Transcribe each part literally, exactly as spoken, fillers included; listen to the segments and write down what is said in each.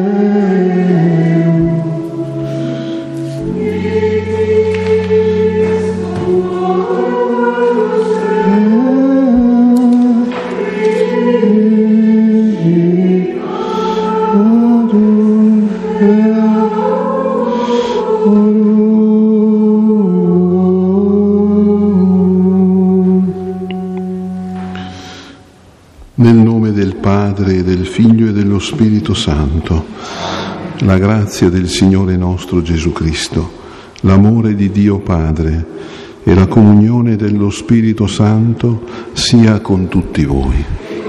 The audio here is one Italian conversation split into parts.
Nel nome del Padre, del Figlio e dello Spirito Santo, la grazia del Signore nostro Gesù Cristo, l'amore di Dio Padre e la comunione dello Spirito Santo sia con tutti voi.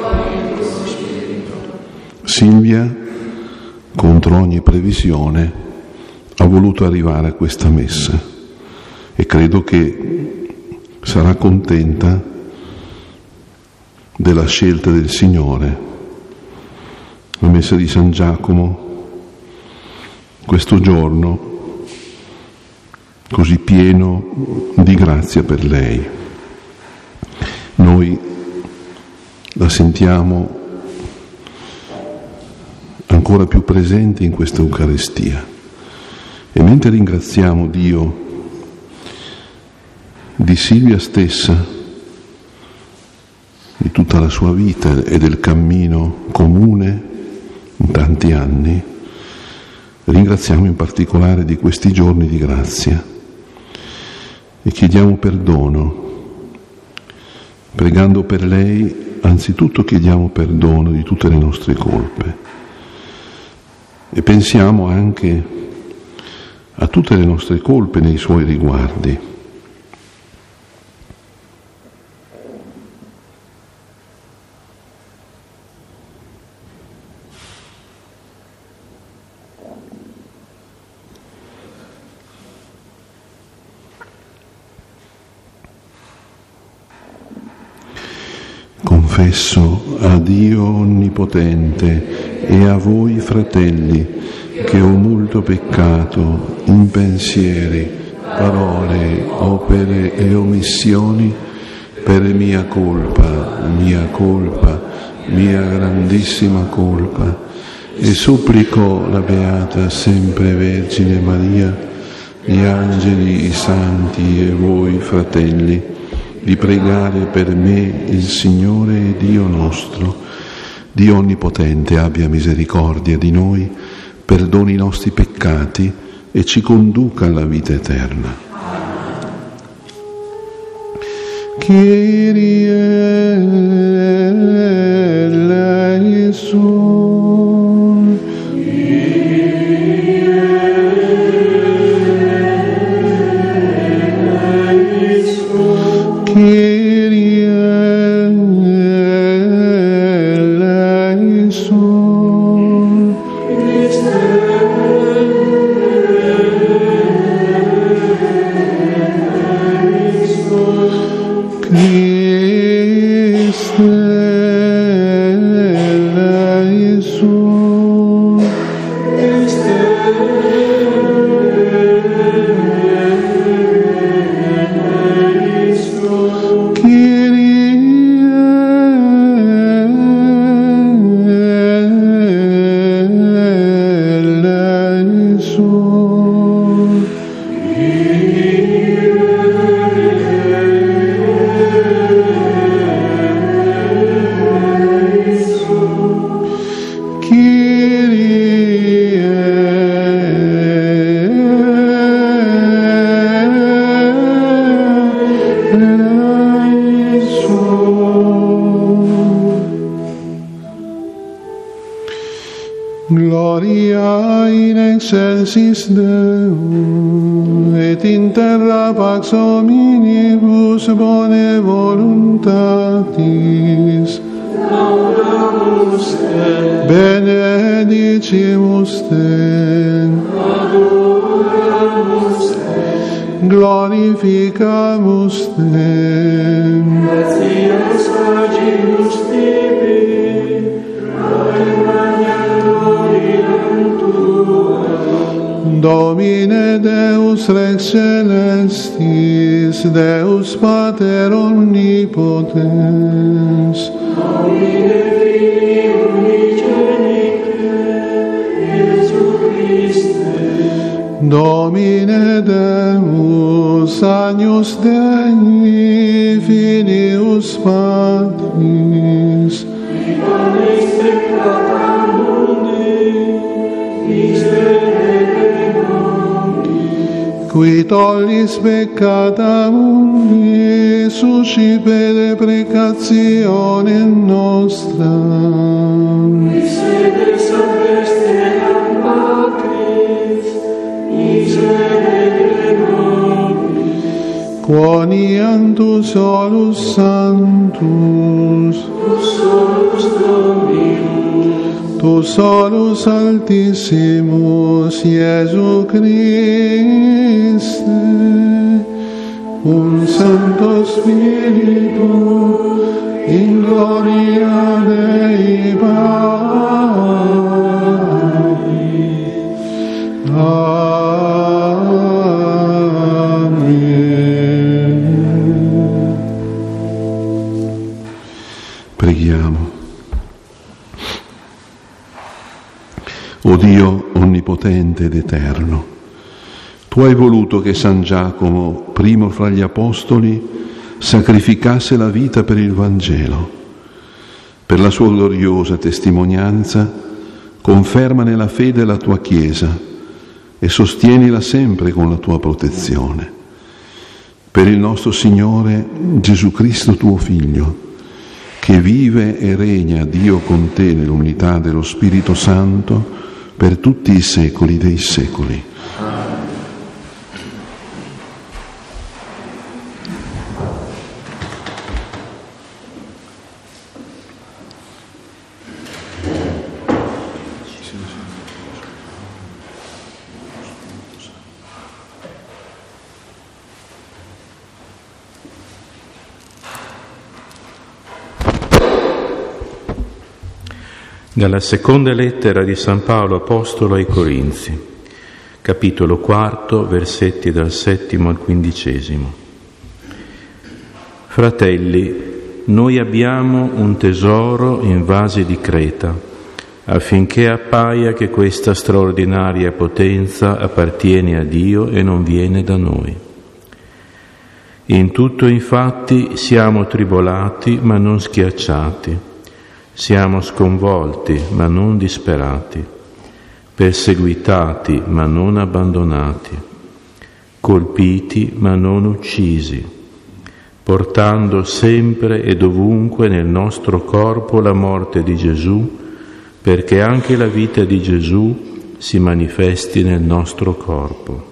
Silvia, contro ogni previsione, ha voluto arrivare a questa messa e credo che sarà contenta della scelta del Signore. La messa di San Giacomo, questo giorno così pieno di grazia per lei. Noi la sentiamo ancora più presente in questa Eucaristia e mentre ringraziamo Dio di Silvia stessa, di tutta la sua vita e del cammino comune in tanti anni, ringraziamo in particolare di questi giorni di grazia e chiediamo perdono. Pregando per lei, anzitutto chiediamo perdono di tutte le nostre colpe e pensiamo anche a tutte le nostre colpe nei suoi riguardi. Confesso a Dio Onnipotente e a voi fratelli che ho molto peccato in pensieri, parole, opere e omissioni per mia colpa, mia colpa, mia grandissima colpa, e supplico la Beata sempre Vergine Maria, gli angeli, i santi e voi fratelli, di pregare per me il Signore e Dio nostro. Dio Onnipotente abbia misericordia di noi, perdoni i nostri peccati e ci conduca alla vita eterna. Kyrie eleison, Kyrie eleison, Christe eleison, Gloria in excelsis Deo, et in terra pax hominibus bone voluntatis. Laudamus te, benedicimus te, adoramus te, glorificamus te. Gratias agimus tibi, Domine Deus Rex Celestis, Deus Pater Omnipotens, Domine Filii Unigenite, Domine Deus, agnus Dei, filius Patris, qui tollis peccata mundi, suscipe deprecatione nostra. Miserere salveste ad Patris, miserere nobis. Quoniantu solus sanctus, Tu solus Dominus, Tu solus altissimus, Iesu Christe, un Santo Spiritu, in gloria Dei Patri. Amen. Preghiamo. O Dio onnipotente ed eterno, Tu hai voluto che San Giacomo, primo fra gli Apostoli, sacrificasse la vita per il Vangelo. Per la sua gloriosa testimonianza, conferma nella fede la Tua Chiesa e sostienila sempre con la Tua protezione. Per il nostro Signore Gesù Cristo, Tuo Figlio, che vive e regna Dio con Te nell'unità dello Spirito Santo, per tutti i secoli dei secoli. Dalla seconda lettera di San Paolo Apostolo ai Corinzi, capitolo quarto, versetti dal settimo al quindicesimo. Fratelli, noi abbiamo un tesoro in vasi di Creta, affinché appaia che questa straordinaria potenza appartiene a Dio e non viene da noi. In tutto, infatti, siamo tribolati ma non schiacciati, siamo sconvolti, ma non disperati, perseguitati, ma non abbandonati, colpiti, ma non uccisi, portando sempre e dovunque nel nostro corpo la morte di Gesù, perché anche la vita di Gesù si manifesti nel nostro corpo.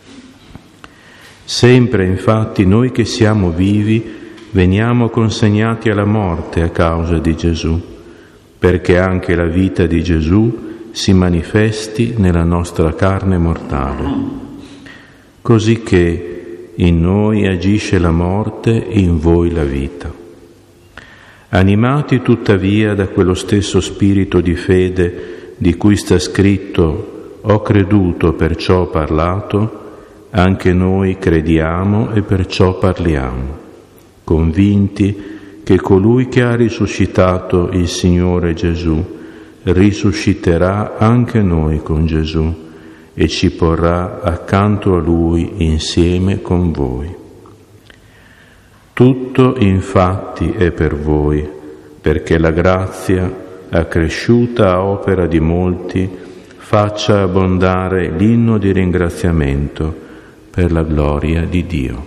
Sempre, infatti, noi che siamo vivi veniamo consegnati alla morte a causa di Gesù, perché anche la vita di Gesù si manifesti nella nostra carne mortale. Così che in noi agisce la morte, in voi la vita. Animati tuttavia da quello stesso spirito di fede di cui sta scritto: ho creduto, perciò ho parlato, anche noi crediamo e perciò parliamo, convinti che colui che ha risuscitato il Signore Gesù risusciterà anche noi con Gesù e ci porrà accanto a Lui insieme con voi. Tutto infatti è per voi, perché la grazia, accresciuta a opera di molti, faccia abbondare l'inno di ringraziamento per la gloria di Dio.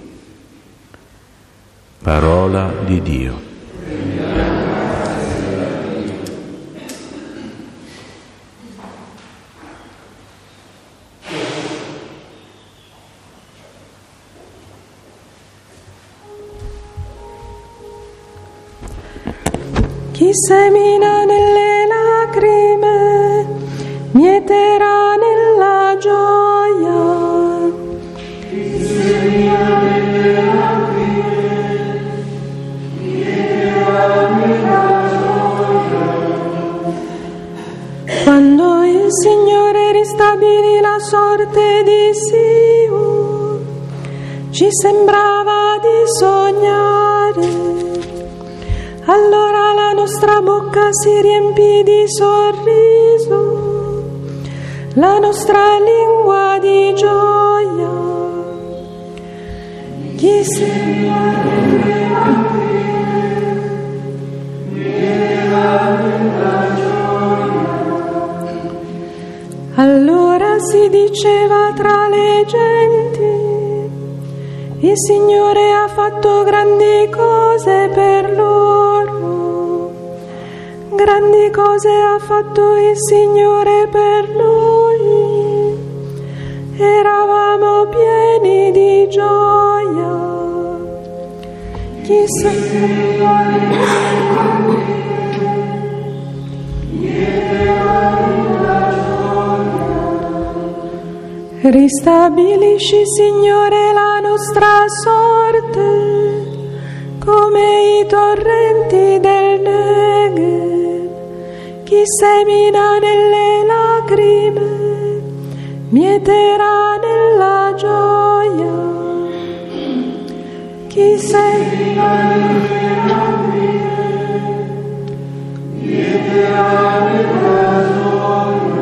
Parola di Dio. Chi semina nelle lacrime mieterà nella gioia. Chi semina nelle lacrime mieterà nella gioia. Quando il Signore ristabilì la sorte di Sion, ci sembrava di sognare. Allora la nostra bocca si riempì di sorriso, la nostra lingua di gioia. Chi segna nelle lacrime, miela nella gioia. Allora si diceva tra le genti: il Signore ha fatto grandi cose per loro, grandi cose ha fatto il Signore per noi, eravamo pieni di gioia. Chi Ristabilisci, Signore, la nostra sorte come i torrenti del Negev. Chi semina nelle lacrime mieterà nella gioia. Chi semina nelle lacrime mieterà nella gioia.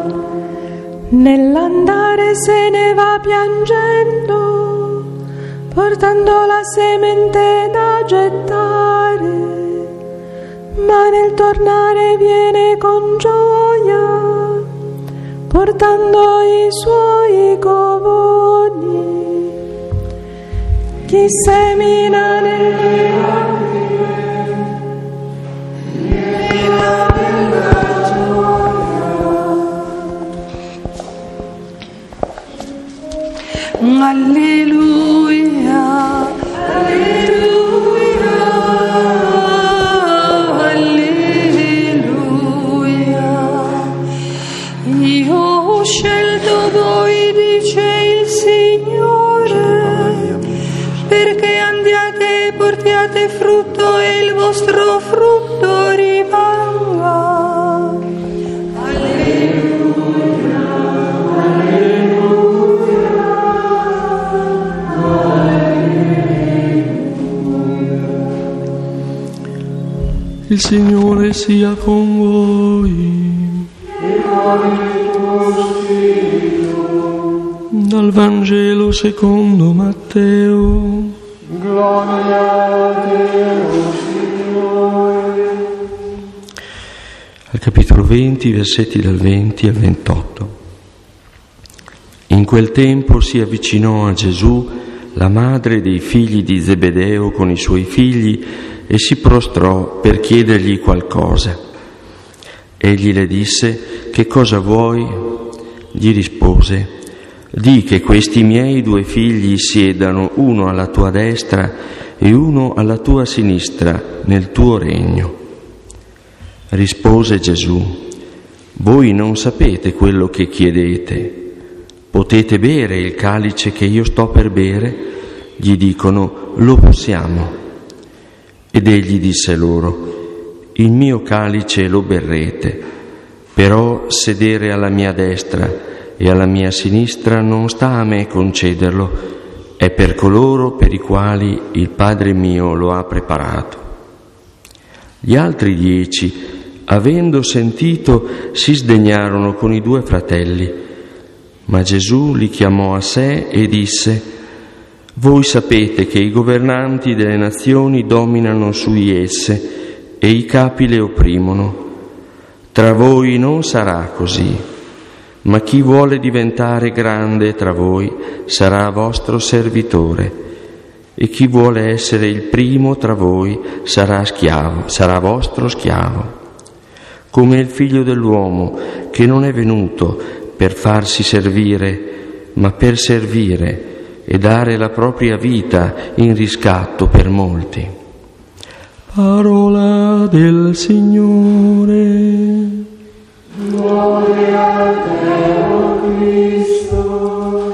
Nell'andare se ne va piangendo, portando la semente da gettare, ma nel tornare viene con gioia, portando i suoi covoni. Chi semina nelle lacrime, mieterà nella gioia. Alleluia, alleluia, alleluia. Io ho scelto voi, dice il Signore, perché andiate e portiate frutto e il vostro frutto rimanga. Alleluia, il Signore sia con voi. E con il tuo spirito. Dal Vangelo secondo Matteo. Gloria a te, o Signore. Al capitolo venti, versetti dal venti al ventotto. In quel tempo si avvicinò a Gesù la madre dei figli di Zebedeo con i suoi figli e si prostrò per chiedergli qualcosa. Egli le disse: che cosa vuoi? Gli rispose: di che questi miei due figli siedano uno alla tua destra e uno alla tua sinistra nel tuo regno. Rispose Gesù: voi non sapete quello che chiedete. Potete bere il calice che io sto per bere? Gli dicono: lo possiamo. Ed egli disse loro: il mio calice lo berrete, però sedere alla mia destra e alla mia sinistra non sta a me concederlo, è per coloro per i quali il Padre mio lo ha preparato. Gli altri dieci, avendo sentito, si sdegnarono con i due fratelli, ma Gesù li chiamò a sé e disse: voi sapete che i governanti delle nazioni dominano su di esse e i capi le opprimono. Tra voi non sarà così, ma chi vuole diventare grande tra voi sarà vostro servitore, e chi vuole essere il primo tra voi sarà schiavo, sarà vostro schiavo. Come il Figlio dell'uomo, che non è venuto per farsi servire, ma per servire e dare la propria vita in riscatto per molti. Parola del Signore. Gloria a te, o Cristo.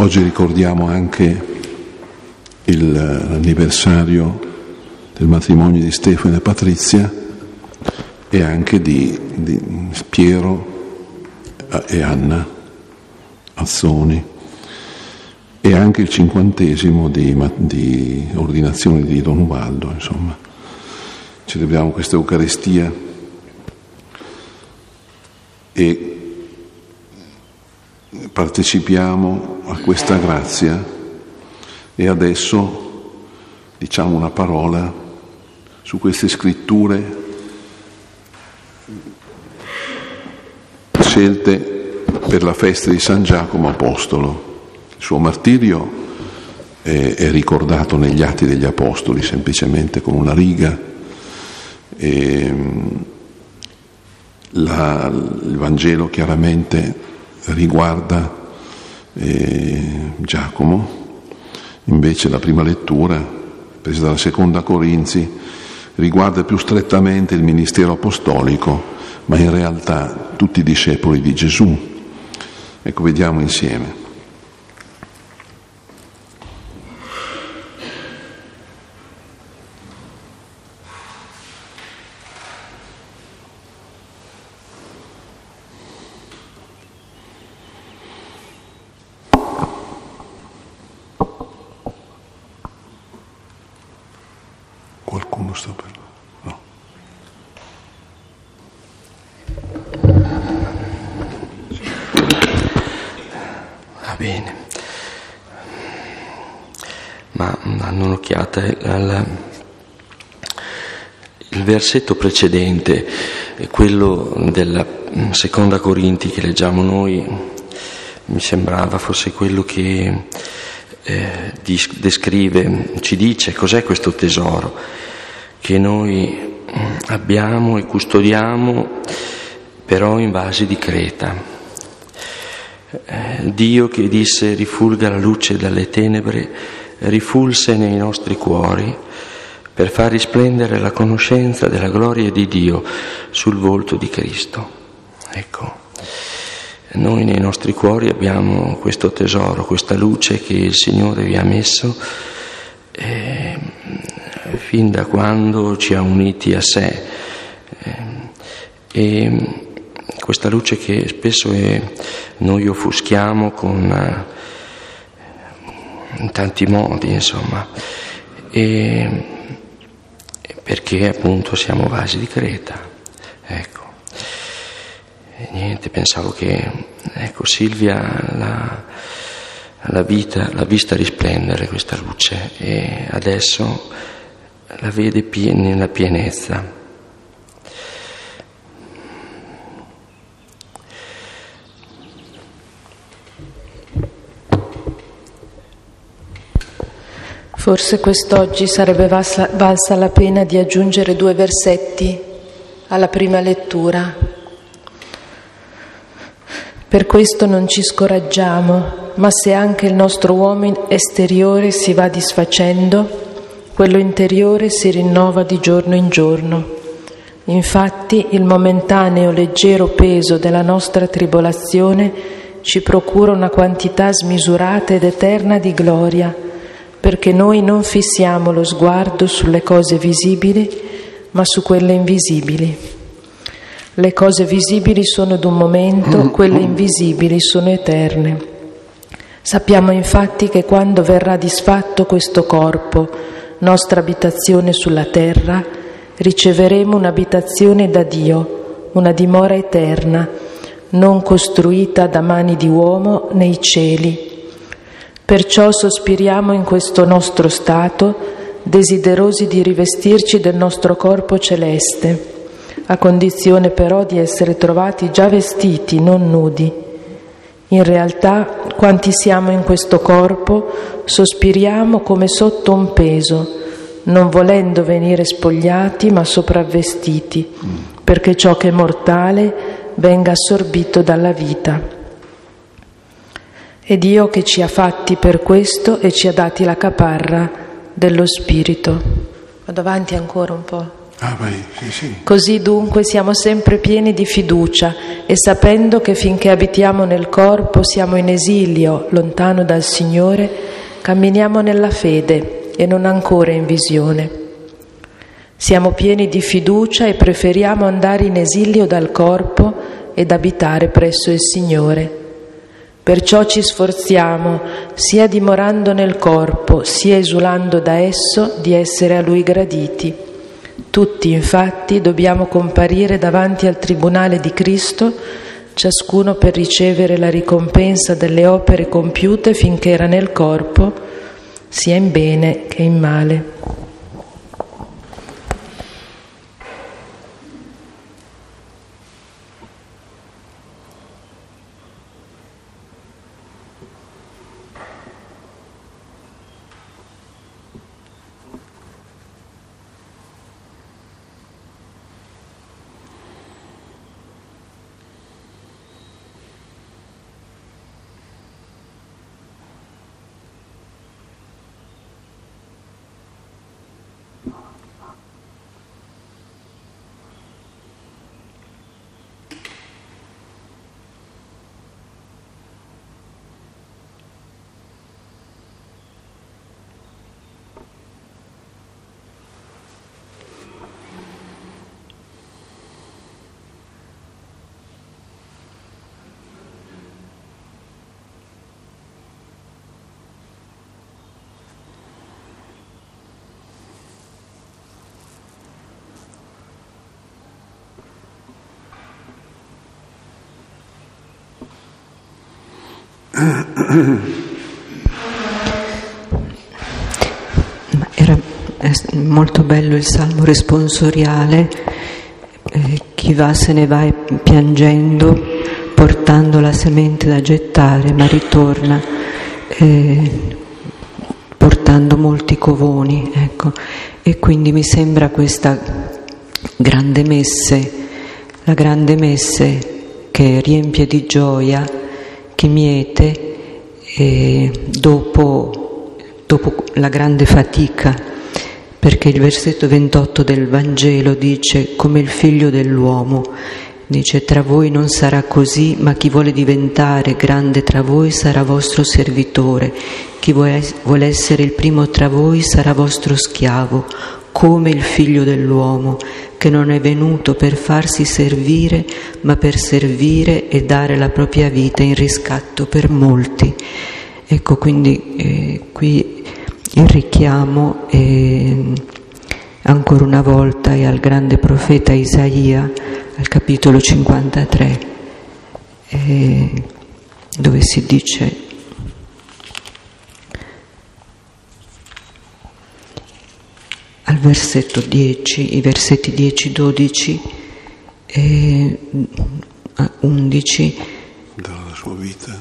oggi ricordiamo anche il, l'anniversario del matrimonio di Stefano e Patrizia e anche di, di Piero e Anna Azzoni, e anche il cinquantesimo di, di ordinazione di Don Ubaldo. Insomma, celebriamo questa Eucaristia e partecipiamo a questa grazia, e adesso diciamo una parola su queste scritture scelte per la festa di San Giacomo Apostolo. Il suo martirio è, è ricordato negli Atti degli Apostoli semplicemente con una riga, e la, il Vangelo chiaramente riguarda eh, Giacomo. Invece la prima lettura, presa dalla seconda Corinzi, riguarda più strettamente il ministero apostolico, ma in realtà tutti i discepoli di Gesù. Ecco, vediamo insieme. Qualcuno sta per... No. Va bene. Ma danno un'occhiata al il versetto precedente, quello della seconda Corinti che leggiamo noi, mi sembrava fosse quello che eh, descrive, ci dice cos'è questo tesoro che noi abbiamo e custodiamo, però in vasi di creta. Eh, Dio che disse rifulga la luce dalle tenebre, rifulse nei nostri cuori per far risplendere la conoscenza della gloria di Dio sul volto di Cristo. Ecco, noi nei nostri cuori abbiamo questo tesoro, questa luce che il Signore vi ha messo eh, fin da quando ci ha uniti a sé, eh, e questa luce che spesso è, noi offuschiamo con eh, in tanti modi, insomma, e perché appunto siamo vasi di creta. Ecco, e niente, pensavo che ecco Silvia la, la vita l'ha vista risplendere questa luce e adesso la vede pien- nella pienezza. Forse quest'oggi sarebbe valsa, valsa la pena di aggiungere due versetti alla prima lettura. Per questo non ci scoraggiamo, ma se anche il nostro uomo esteriore si va disfacendo, quello interiore si rinnova di giorno in giorno. Infatti il momentaneo leggero peso della nostra tribolazione ci procura una quantità smisurata ed eterna di gloria, perché noi non fissiamo lo sguardo sulle cose visibili, ma su quelle invisibili. Le cose visibili sono d'un momento, quelle invisibili sono eterne. Sappiamo infatti che quando verrà disfatto questo corpo, nostra abitazione sulla terra, riceveremo un'abitazione da Dio, una dimora eterna, non costruita da mani di uomo nei cieli. Perciò sospiriamo in questo nostro stato, desiderosi di rivestirci del nostro corpo celeste, a condizione però di essere trovati già vestiti, non nudi. In realtà, quanti siamo in questo corpo, sospiriamo come sotto un peso, non volendo venire spogliati, ma sopravvestiti, perché ciò che è mortale venga assorbito dalla vita. È Dio che ci ha fatti per questo e ci ha dati la caparra dello Spirito. Vado avanti ancora un po'. Ah, vai, sì, sì. Così dunque siamo sempre pieni di fiducia e sapendo che finché abitiamo nel corpo siamo in esilio, lontano dal Signore, camminiamo nella fede e non ancora in visione. Siamo pieni di fiducia e preferiamo andare in esilio dal corpo ed abitare presso il Signore. Perciò ci sforziamo, sia dimorando nel corpo, sia esulando da esso, di essere a Lui graditi. Tutti, infatti, dobbiamo comparire davanti al tribunale di Cristo, ciascuno per ricevere la ricompensa delle opere compiute finché era nel corpo, sia in bene che in male. Era molto bello il salmo responsoriale, eh, chi va se ne va piangendo, portando la semente da gettare, ma ritorna eh, portando molti covoni, ecco. E quindi mi sembra questa grande messe, la grande messe che riempie di gioia, che miete e dopo, dopo la grande fatica, perché il versetto ventotto del Vangelo dice: come il figlio dell'uomo, dice: tra voi non sarà così, ma chi vuole diventare grande tra voi sarà vostro servitore, chi vuole essere il primo tra voi sarà vostro schiavo, come il figlio dell'uomo, che non è venuto per farsi servire, ma per servire e dare la propria vita in riscatto per molti. Ecco, quindi eh, qui il richiamo eh, ancora una volta è al grande profeta Isaia, al capitolo cinquantatré, eh, dove si dice: al versetto dieci, i versetti dieci, dodici e undici. Dalla sua vita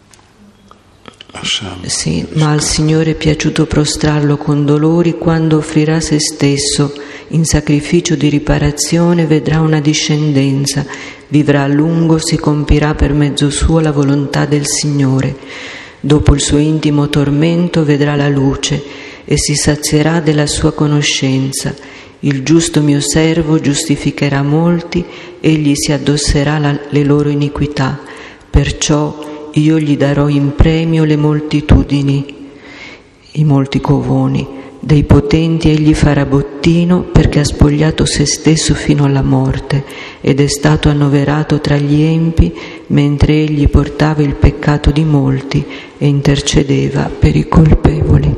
a sangue. Sì, ma al Signore è piaciuto prostrarlo con dolori, quando offrirà se stesso in sacrificio di riparazione vedrà una discendenza, vivrà a lungo, si compirà per mezzo suo la volontà del Signore. Dopo il suo intimo tormento vedrà la luce e si sazierà della sua conoscenza. Il giusto mio servo giustificherà molti, egli si addosserà la, le loro iniquità. Perciò io gli darò in premio le moltitudini, i molti covoni. Dei potenti egli farà bottino, perché ha spogliato se stesso fino alla morte ed è stato annoverato tra gli empi, mentre egli portava il peccato di molti e intercedeva per i colpevoli.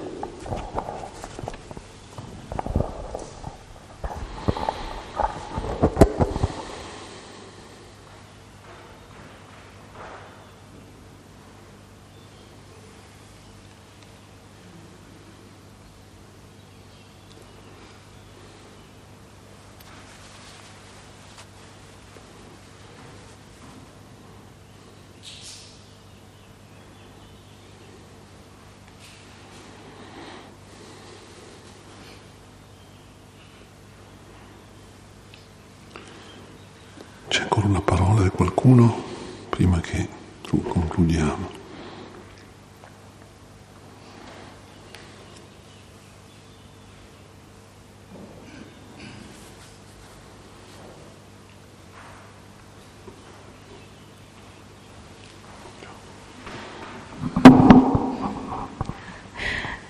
C'è ancora una parola di qualcuno prima che concludiamo?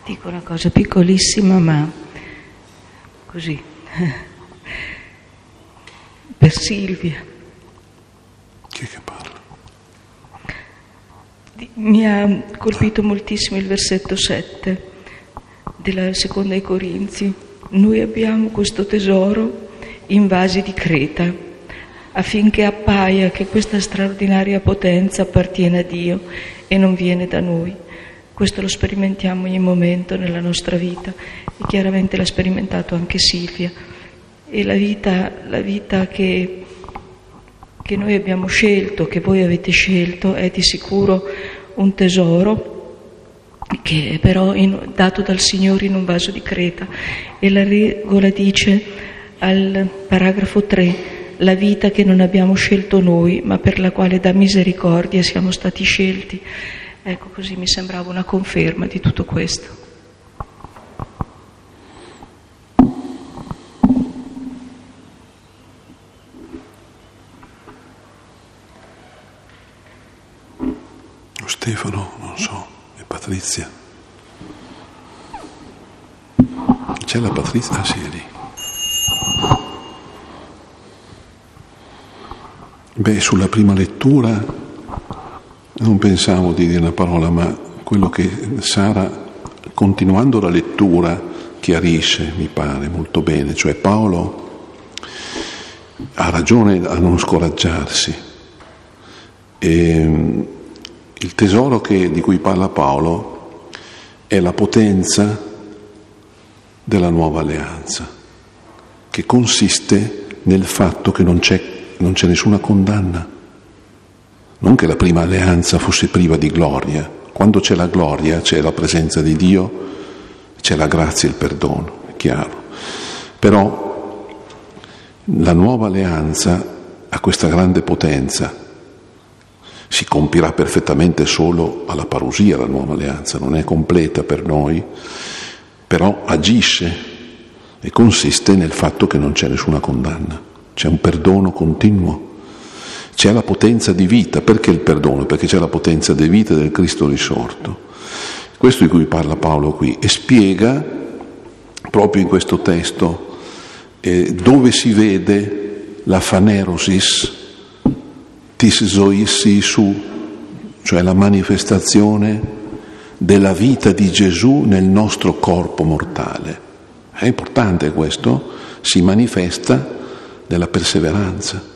Dico una cosa piccolissima, ma così, per Silvia. Chi è che parla? Mi ha colpito moltissimo il versetto sette della seconda ai Corinzi. Noi abbiamo questo tesoro in vasi di creta, affinché appaia che questa straordinaria potenza appartiene a Dio e non viene da noi. Questo lo sperimentiamo ogni momento nella nostra vita e chiaramente l'ha sperimentato anche Silvia. E la vita, la vita che, che noi abbiamo scelto, che voi avete scelto, è di sicuro un tesoro che è però in, dato dal Signore in un vaso di creta. E la regola dice al paragrafo tre: la vita che non abbiamo scelto noi, ma per la quale da misericordia siamo stati scelti. Ecco, così mi sembrava una conferma di tutto questo. Stefano, non so, e Patrizia. C'è la Patrizia? Ah, sì, è lì. Beh, sulla prima lettura non pensavo di dire una parola, ma quello che Sara, continuando la lettura, chiarisce, mi pare, molto bene. Cioè Paolo ha ragione a non scoraggiarsi. E il tesoro che, di cui parla Paolo è la potenza della nuova alleanza, che consiste nel fatto che non c'è, non c'è nessuna condanna. Non che la prima alleanza fosse priva di gloria. Quando c'è la gloria c'è la presenza di Dio, c'è la grazia e il perdono, è chiaro. Però la nuova alleanza ha questa grande potenza. Si compirà perfettamente solo alla parousia la nuova alleanza, non è completa per noi, però agisce e consiste nel fatto che non c'è nessuna condanna, c'è un perdono continuo. C'è la potenza di vita. Perché il perdono? Perché c'è la potenza di vita del Cristo risorto. Questo di cui parla Paolo qui, e spiega proprio in questo testo eh, dove si vede la phanerosis tis zois isu, cioè la manifestazione della vita di Gesù nel nostro corpo mortale. È importante questo, si manifesta nella perseveranza.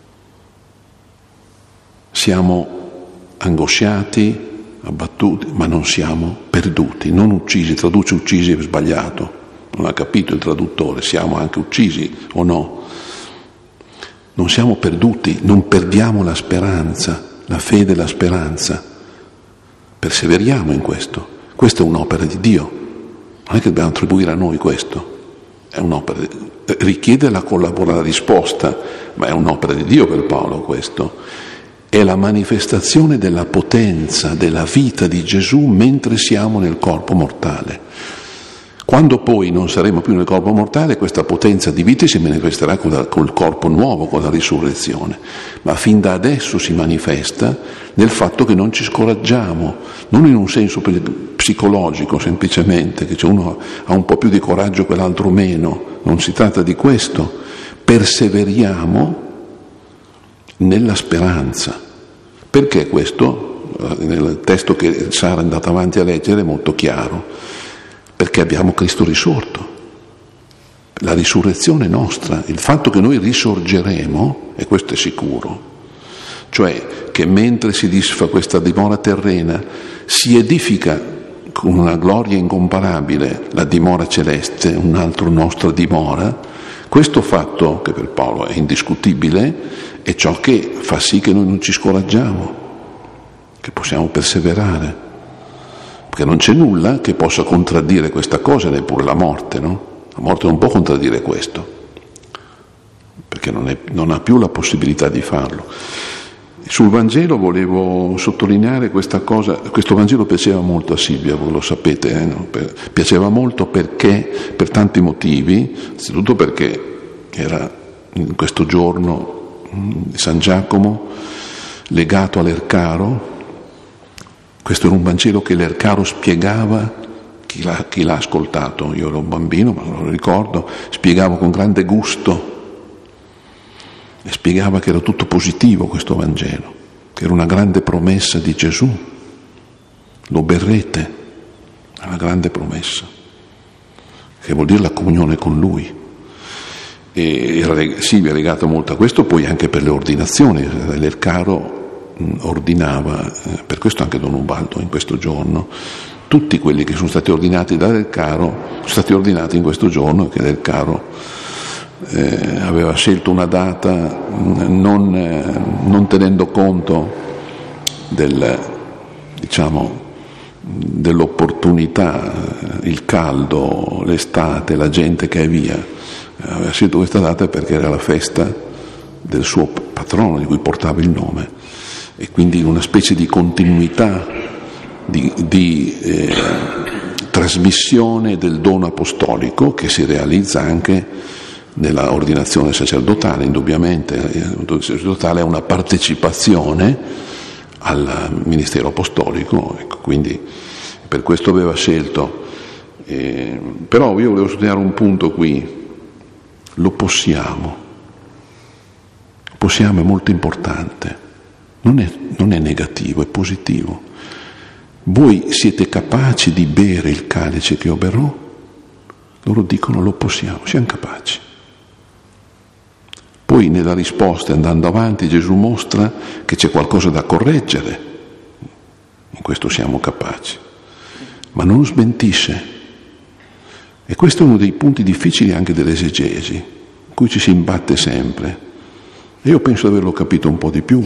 Siamo angosciati, abbattuti, ma non siamo perduti, non uccisi. Traduce uccisi è sbagliato, non ha capito il traduttore, siamo anche uccisi o no? Non siamo perduti, non perdiamo la speranza, la fede e la speranza, perseveriamo in questo. Questa è un'opera di Dio, non è che dobbiamo attribuire a noi questo, è un'opera, richiede la collabora la risposta, ma è un'opera di Dio per Paolo questo. È la manifestazione della potenza, della vita di Gesù mentre siamo nel corpo mortale. Quando poi non saremo più nel corpo mortale, questa potenza di vita si manifesterà col corpo nuovo, con la risurrezione. Ma fin da adesso si manifesta nel fatto che non ci scoraggiamo, non in un senso psicologico semplicemente, che uno ha un po' più di coraggio, quell'altro meno. Non si tratta di questo. Perseveriamo nella speranza. Perché questo? Nel testo che Sara è andata avanti a leggere è molto chiaro. Perché abbiamo Cristo risorto. La risurrezione nostra, il fatto che noi risorgeremo, e questo è sicuro, cioè che mentre si disfa questa dimora terrena, si edifica con una gloria incomparabile la dimora celeste, un altro nostra dimora. Questo fatto, che per Paolo è indiscutibile, è ciò che fa sì che noi non ci scoraggiamo, che possiamo perseverare, perché non c'è nulla che possa contraddire questa cosa, neppure la morte, no? La morte non può contraddire questo, perché non, è, non ha più la possibilità di farlo. Sul Vangelo volevo sottolineare questa cosa. Questo Vangelo piaceva molto a Silvia, voi lo sapete, eh, no? per, piaceva molto perché, per tanti motivi, innanzitutto perché era in questo giorno di San Giacomo legato all'Ercaro. Questo era un Vangelo che l'Ercaro spiegava chi l'ha, chi l'ha ascoltato, io ero un bambino ma lo ricordo, spiegava con grande gusto e spiegava che era tutto positivo questo Vangelo, che era una grande promessa di Gesù. Lo berrete, è una grande promessa, che vuol dire la comunione con Lui. E Silvia è legata molto a questo, poi anche per le ordinazioni. Del Caro ordinava, per questo anche Don Ubaldo in questo giorno, tutti quelli che sono stati ordinati da Del Caro sono stati ordinati in questo giorno, che Del Caro eh, aveva scelto una data non, eh, non tenendo conto del, diciamo, dell'opportunità, il caldo, l'estate, la gente che è via. Aveva scelto questa data perché era la festa del suo patrono di cui portava il nome, e quindi una specie di continuità di, di eh, trasmissione del dono apostolico che si realizza anche nella ordinazione sacerdotale. Indubbiamente l'ordinazione sacerdotale è una partecipazione al ministero apostolico, ecco, quindi per questo aveva scelto. Eh, però io volevo sottolineare un punto qui: lo possiamo, possiamo è molto importante, non è, non è negativo, è positivo. Voi siete capaci di bere il calice che io berrò? Loro dicono lo possiamo, siamo capaci. Poi nella risposta, andando avanti, Gesù mostra che c'è qualcosa da correggere, in questo siamo capaci, ma non smentisce. E questo è uno dei punti difficili anche dell'esegesi, in cui ci si imbatte sempre. E io penso di averlo capito un po' di più,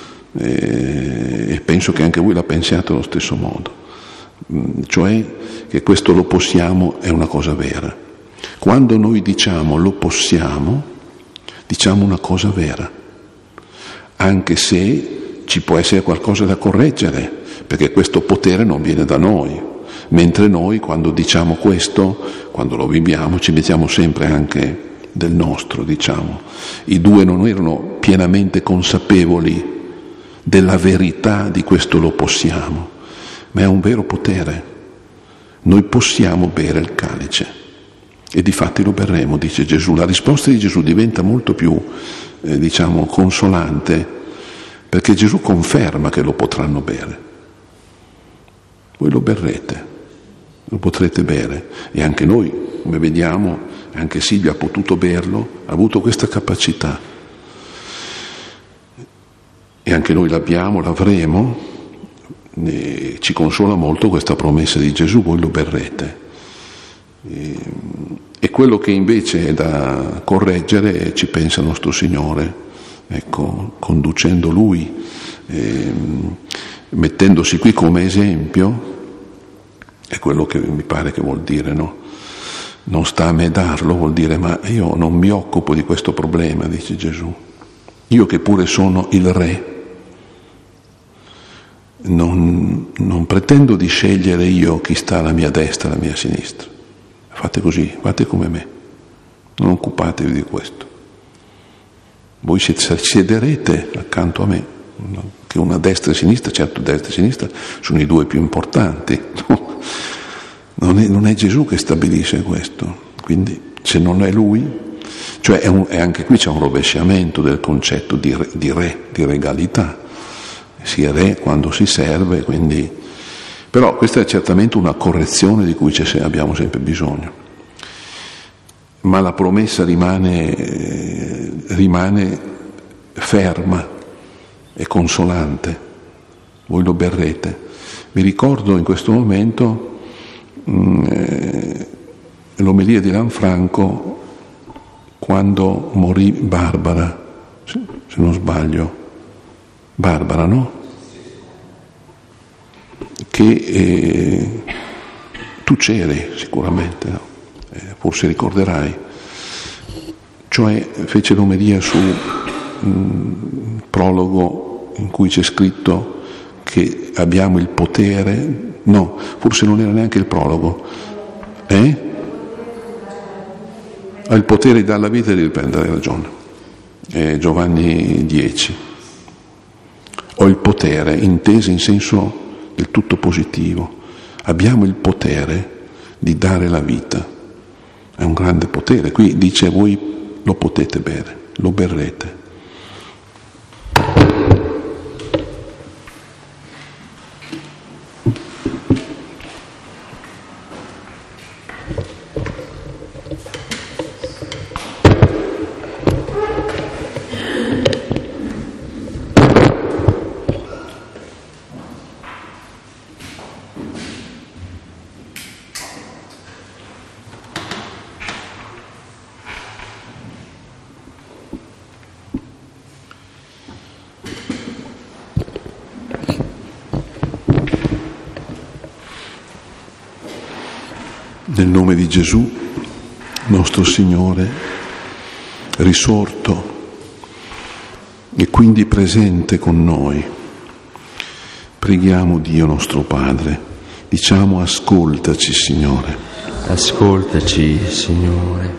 e penso che anche voi la pensiate allo stesso modo, cioè che questo lo possiamo è una cosa vera. Quando noi diciamo lo possiamo, diciamo una cosa vera, anche se ci può essere qualcosa da correggere, perché questo potere non viene da noi. Mentre noi, quando diciamo questo, quando lo viviamo, ci mettiamo sempre anche del nostro, diciamo. I due non erano pienamente consapevoli della verità di questo lo possiamo, ma è un vero potere. Noi possiamo bere il calice e difatti lo berremo, dice Gesù. La risposta di Gesù diventa molto più, eh, diciamo, consolante, perché Gesù conferma che lo potranno bere. Voi lo berrete, lo potrete bere, e anche noi, come vediamo, anche Silvia ha potuto berlo, ha avuto questa capacità, e anche noi l'abbiamo, l'avremo, e ci consola molto questa promessa di Gesù: voi lo berrete. E, e quello che invece è da correggere ci pensa nostro Signore, ecco, conducendo Lui, e, mettendosi qui come esempio. È quello che mi pare che vuol dire, no? Non sta a me darlo, vuol dire ma io non mi occupo di questo problema, dice Gesù. Io che pure sono il Re, non, non pretendo di scegliere io chi sta alla mia destra e alla mia sinistra. Fate così, fate come me, non occupatevi di questo. Voi siederete accanto a me, no? Che una destra e sinistra, certo destra e sinistra sono i due più importanti, no? Non è, non è Gesù che stabilisce questo, quindi se non è Lui, cioè è un, e anche qui c'è un rovesciamento del concetto di re, di, re, di regalità, si è re quando si serve, quindi, però questa è certamente una correzione di cui abbiamo sempre bisogno, ma la promessa rimane, rimane ferma e consolante. Voi lo berrete. Mi ricordo in questo momento l'omelia di Lanfranco quando morì Barbara, se non sbaglio, Barbara, no? Che eh, tu c'eri sicuramente, no? eh, forse ricorderai, cioè fece l'omelia su un prologo in cui c'è scritto che abbiamo il potere. No, forse non era neanche il prologo. Eh? Ha il potere di dare la vita e di riprendere ragione. È Giovanni dieci. Ho il potere, inteso in senso del tutto positivo. Abbiamo il potere di dare la vita. È un grande potere. Qui dice: voi lo potete bere, lo berrete. Nel nome di Gesù, nostro Signore, risorto e quindi presente con noi, preghiamo Dio nostro Padre, diciamo: ascoltaci, Signore. Ascoltaci, Signore.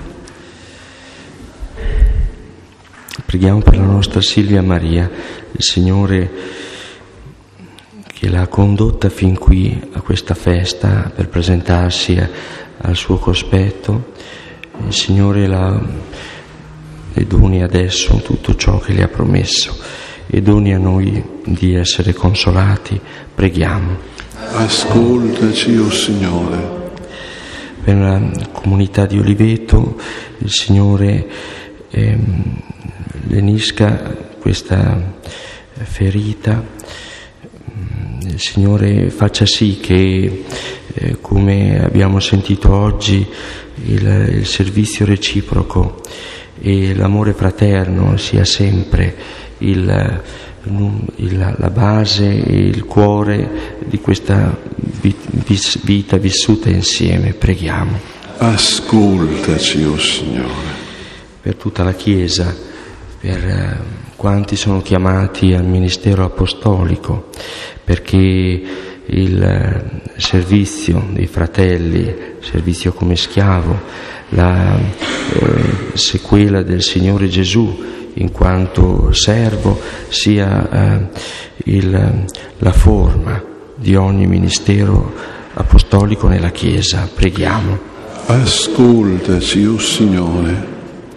Preghiamo per la nostra Silvia Maria, il Signore che l'ha condotta fin qui a questa festa per presentarsi a, al suo cospetto. Il Signore la, le doni adesso tutto ciò che le ha promesso e doni a noi di essere consolati. Preghiamo. Ascoltaci, o Signore. Per la comunità di Oliveto, il Signore ehm, lenisca questa ferita. Il Signore faccia sì che, eh, come abbiamo sentito oggi, il, il servizio reciproco e l'amore fraterno sia sempre il, il, la base e il cuore di questa vita vissuta insieme. Preghiamo. Ascoltaci, o Signore. Per tutta la Chiesa, per eh, quanti sono chiamati al ministero apostolico, perché il servizio dei fratelli, servizio come schiavo, la eh, sequela del Signore Gesù in quanto servo sia eh, il, la forma di ogni ministero apostolico nella Chiesa. Preghiamo. Ascoltaci, o Signore.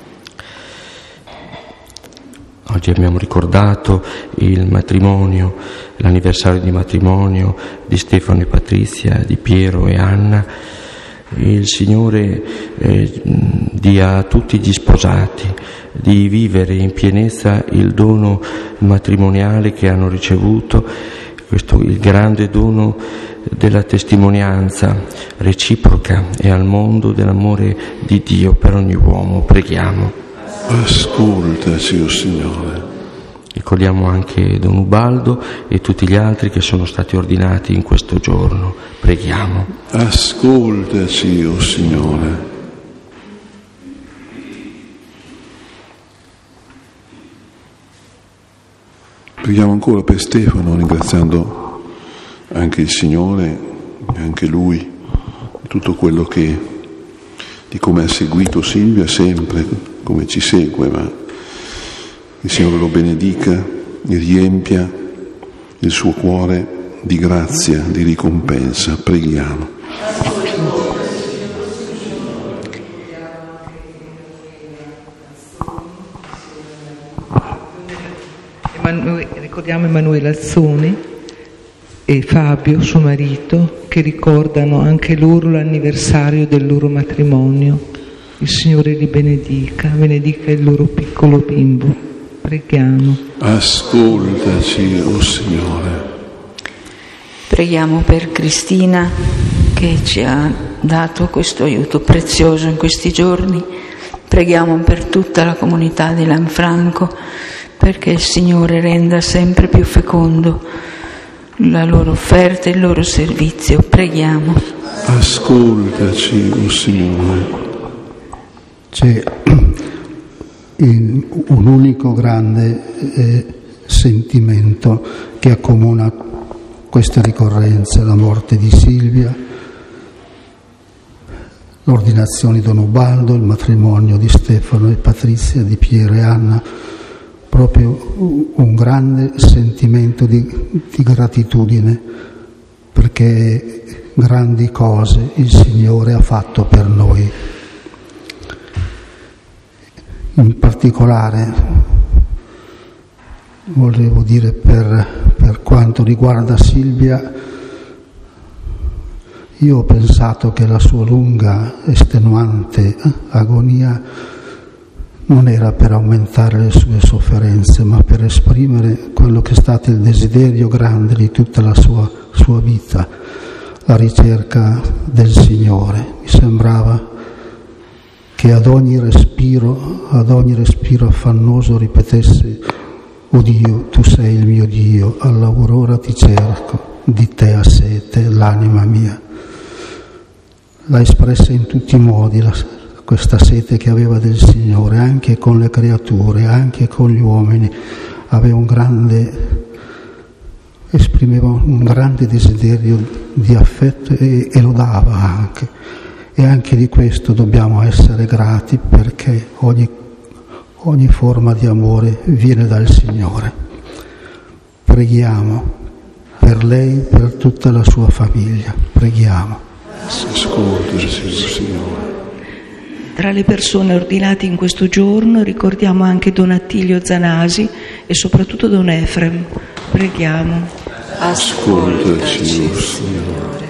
Oggi abbiamo ricordato il matrimonio, l'anniversario di matrimonio di Stefano e Patrizia, di Piero e Anna. Il Signore eh, dia a tutti gli sposati di vivere in pienezza il dono matrimoniale che hanno ricevuto, questo il grande dono della testimonianza reciproca e al mondo dell'amore di Dio per ogni uomo. Preghiamo. Ascoltaci, o Signore. Ricordiamo anche Don Ubaldo e tutti gli altri che sono stati ordinati in questo giorno. Preghiamo. Ascoltaci, o Signore. Preghiamo ancora per Stefano, ringraziando anche il Signore, anche lui, di tutto quello che, di come ha seguito Silvia sempre, come ci segue, ma il Signore lo benedica e riempia il suo cuore di grazia, di ricompensa. Preghiamo. Ricordiamo Emanuele Azzoni e Fabio, suo marito, che ricordano anche loro l'anniversario del loro matrimonio. Il Signore li benedica, benedica il loro piccolo bimbo. Preghiamo. Ascoltaci, o Signore. Preghiamo per Cristina che ci ha dato questo aiuto prezioso in questi giorni. Preghiamo per tutta la comunità di Lanfranco, perché il Signore renda sempre più fecondo la loro offerta e il loro servizio. Preghiamo. Ascoltaci, o Signore. C'è un unico grande eh, sentimento che accomuna queste ricorrenze: la morte di Silvia, l'ordinazione di Don Ubaldo, il matrimonio di Stefano e Patrizia, di Piero e Anna. Proprio un grande sentimento di, di gratitudine, perché grandi cose il Signore ha fatto per noi. In particolare volevo dire per, per quanto riguarda Silvia, io ho pensato che la sua lunga, estenuante agonia non era per aumentare le sue sofferenze, ma per esprimere quello che è stato il desiderio grande di tutta la sua, sua vita, la ricerca del Signore. Mi sembrava che ad ogni respiro, ad ogni respiro affannoso ripetesse: «O Dio, tu sei il mio Dio, all'aurora ti cerco, di te ha sete l'anima mia». L'ha espressa in tutti i modi la, questa sete che aveva del Signore, anche con le creature, anche con gli uomini. Aveva un grande, esprimeva un grande desiderio di affetto e, e lo dava anche. E anche di questo dobbiamo essere grati, perché ogni, ogni forma di amore viene dal Signore. Preghiamo per lei, per tutta la sua famiglia. Preghiamo. Ascoltaci, Signore. Tra le persone ordinate in questo giorno ricordiamo anche Don Attilio Zanasi e soprattutto Don Efrem. Preghiamo. Ascoltaci, Signore.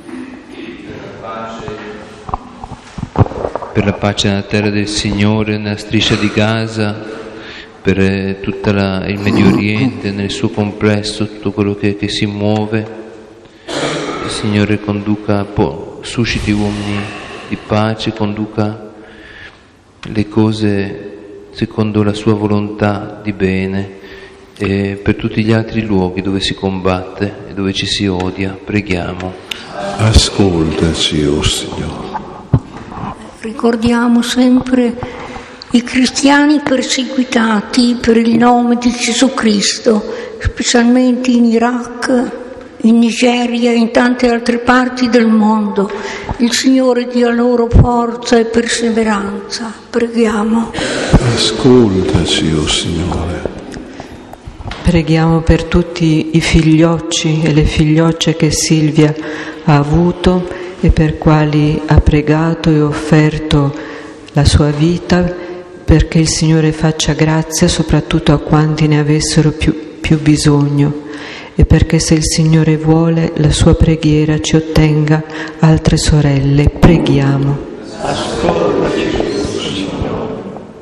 Per la pace nella terra del Signore, nella striscia di Gaza, per tutto il Medio Oriente, nel suo complesso, tutto quello che, che si muove. Il Signore conduca, susciti uomini di pace, conduca le cose secondo la sua volontà di bene, e per tutti gli altri luoghi dove si combatte e dove ci si odia. Preghiamo. Ascoltaci, o oh Signore. Ricordiamo sempre i cristiani perseguitati per il nome di Gesù Cristo, specialmente in Iraq, in Nigeria e in tante altre parti del mondo. Il Signore dia loro forza e perseveranza. Preghiamo. Ascoltaci, o oh Signore. Preghiamo per tutti i figliocci e le figliocce che Silvia ha avuto e per quali ha pregato e offerto la sua vita, perché il Signore faccia grazia soprattutto a quanti ne avessero più, più bisogno, e perché, se il Signore vuole, la sua preghiera ci ottenga altre sorelle. Preghiamo. Ascoltaci, Signore.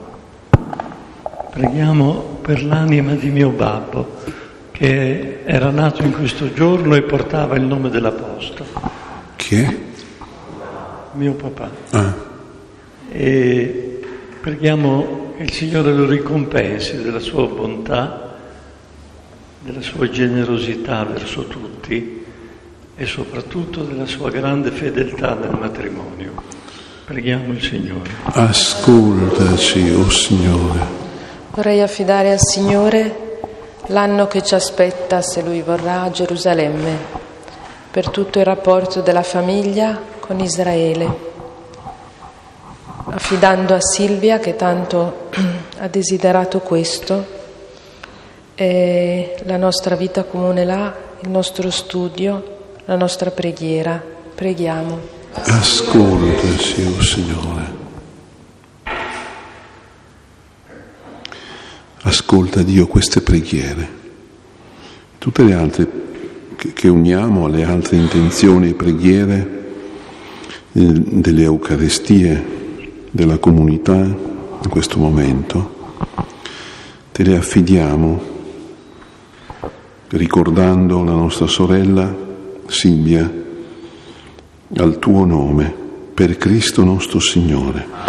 Preghiamo per l'anima di mio babbo, che era nato in questo giorno e portava il nome dell'Apostolo. Chi è? Mio papà. Ah. E preghiamo che il Signore lo ricompensi della sua bontà, della sua generosità verso tutti e soprattutto della sua grande fedeltà nel matrimonio. Preghiamo il Signore. Ascoltaci, o oh Signore. Vorrei affidare al Signore l'anno che ci aspetta, se Lui vorrà, a Gerusalemme, per tutto il rapporto della famiglia con Israele, affidando a Silvia, che tanto ha desiderato questo, e la nostra vita comune là, il nostro studio, la nostra preghiera. Preghiamo. Ascoltaci, o oh Signore. Ascolta, Dio, queste preghiere, tutte le altre che, che uniamo alle altre intenzioni e preghiere delle Eucaristie della comunità in questo momento. Te le affidiamo, ricordando la nostra sorella Silvia, al tuo nome, per Cristo nostro Signore.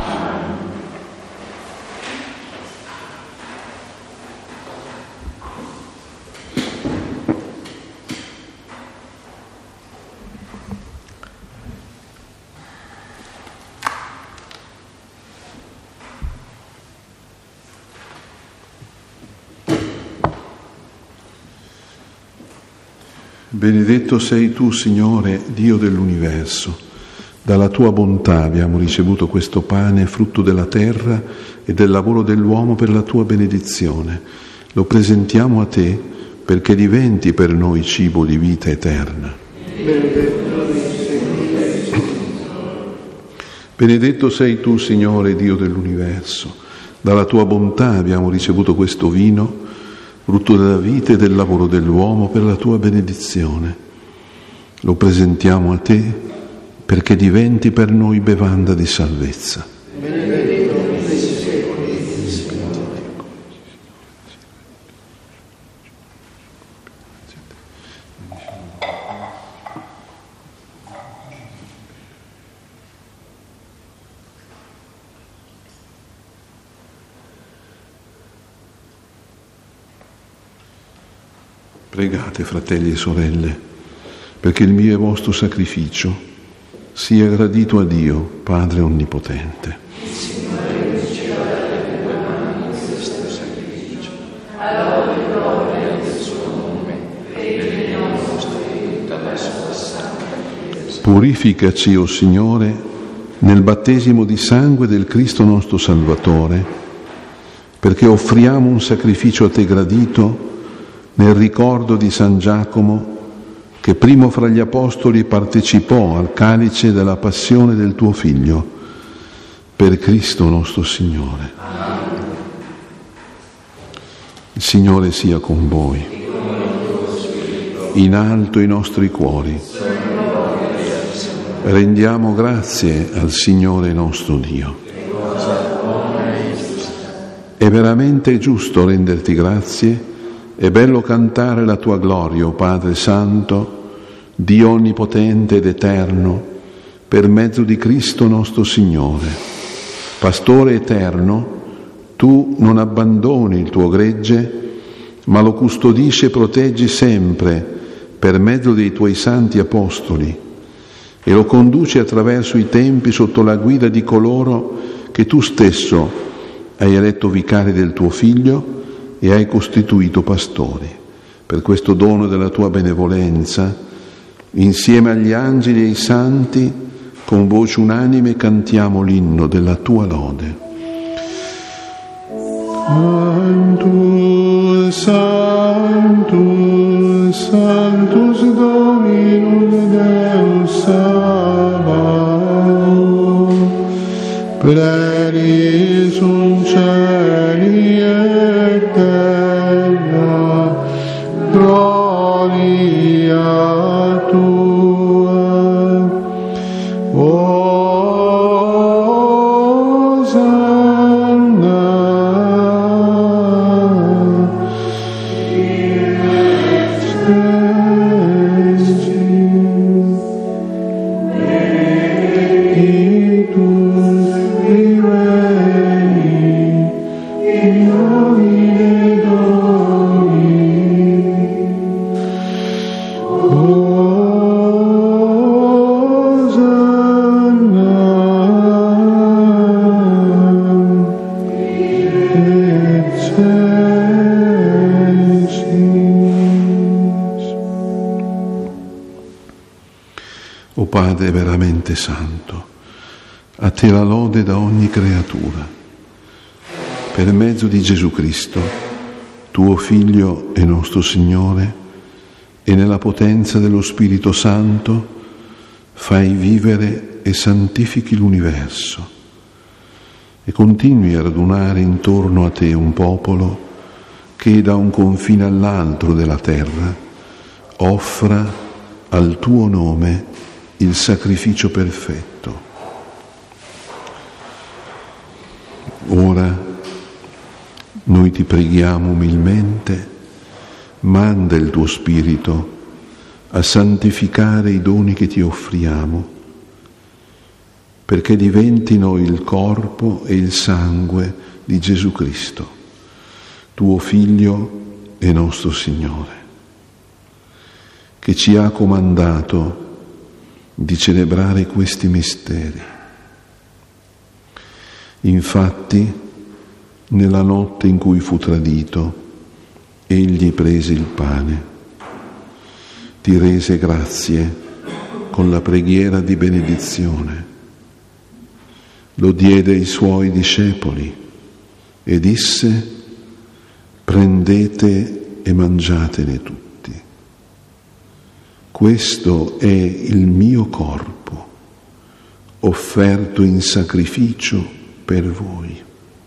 Benedetto sei tu, Signore, Dio dell'universo. Dalla tua bontà abbiamo ricevuto questo pane, frutto della terra e del lavoro dell'uomo per la tua benedizione. Lo presentiamo a te perché diventi per noi cibo di vita eterna. Benedetto sei Benedetto sei tu, Signore, Dio dell'universo. Dalla tua bontà abbiamo ricevuto questo vino, frutto della vita e del lavoro dell'uomo, per la tua benedizione. Lo presentiamo a te perché diventi per noi bevanda di salvezza. Pregate, fratelli e sorelle, perché il mio e vostro sacrificio sia gradito a Dio, Padre Onnipotente. Il Signore riceverà dalle tue mani questo sacrificio, alla lode e gloria del suo nome, e il nostro e tutta la sua santa Chiesa. Purificaci, o Signore, nel battesimo di sangue del Cristo nostro Salvatore, perché offriamo un sacrificio a te gradito nel ricordo di San Giacomo, che primo fra gli apostoli partecipò al calice della passione del tuo Figlio, per Cristo nostro Signore. Il Signore sia con voi. In alto i nostri cuori. Rendiamo grazie al Signore nostro Dio. È veramente giusto renderti grazie. È bello cantare la tua gloria, o Padre Santo, Dio onnipotente ed eterno, per mezzo di Cristo nostro Signore. Pastore eterno, tu non abbandoni il tuo gregge, ma lo custodisci e proteggi sempre per mezzo dei tuoi santi apostoli e lo conduci attraverso i tempi sotto la guida di coloro che tu stesso hai eletto vicari del tuo Figlio e hai costituito pastori. Per questo dono della tua benevolenza, insieme agli angeli e ai santi, con voce unanime cantiamo l'inno della tua lode. Sanctus, Sanctus, Sanctus Dominus Deus Sabaoth, pleni sunt cieli et terra, gloria tua. Hosanna in excelsis, benedictus viveni in nomine Domini. Hosanna in excelsis. O Padre veramente santo, a te la lode da ogni creatura. Per mezzo di Gesù Cristo, tuo Figlio e nostro Signore, e nella potenza dello Spirito Santo, fai vivere e santifichi l'universo e continui a radunare intorno a te un popolo che da un confine all'altro della terra offra al tuo nome il sacrificio perfetto. Ora noi ti preghiamo umilmente, manda il tuo Spirito a santificare i doni che ti offriamo, perché diventino il corpo e il sangue di Gesù Cristo, tuo Figlio e nostro Signore, che ci ha comandato di celebrare questi misteri. Infatti, nella notte in cui fu tradito, egli prese il pane, ti rese grazie con la preghiera di benedizione, lo diede ai suoi discepoli e disse: prendete e mangiatene tutti. Questo è il mio corpo, offerto in sacrificio per voi.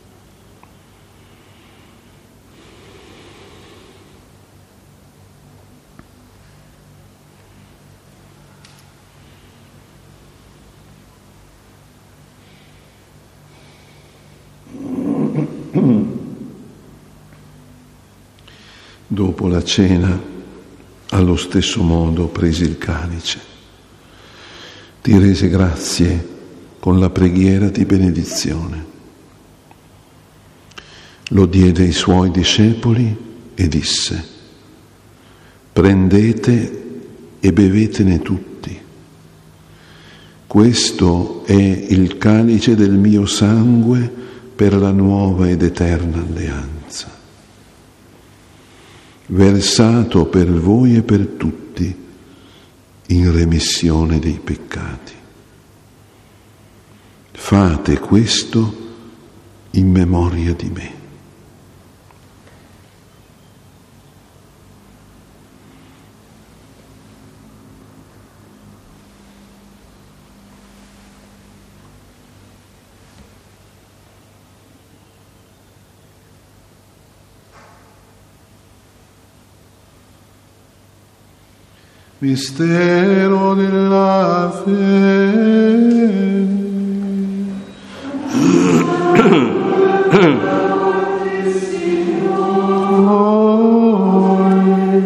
Dopo la cena, allo stesso modo, prese il calice, ti rese grazie con la preghiera di benedizione, lo diede ai suoi discepoli e disse: prendete e bevetene tutti, questo è il calice del mio sangue per la nuova ed eterna alleanza, versato per voi e per tutti in remissione dei peccati. Fate questo in memoria di me. Mistero della fede. Noi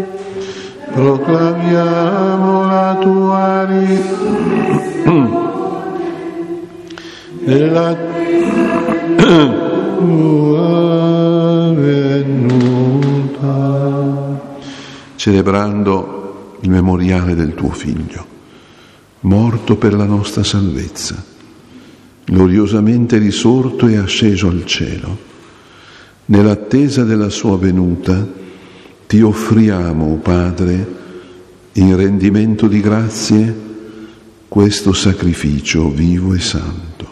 proclamiamo la tua la tua venuta, celebrando il memoriale del tuo Figlio, morto per la nostra salvezza, gloriosamente risorto e asceso al cielo. Nell'attesa della sua venuta ti offriamo, o Padre, in rendimento di grazie, questo sacrificio vivo e santo.